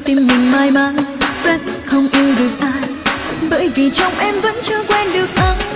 tim mình mãi mãi rất không yêu được ai, bởi vì trong em vẫn chưa quen được ai.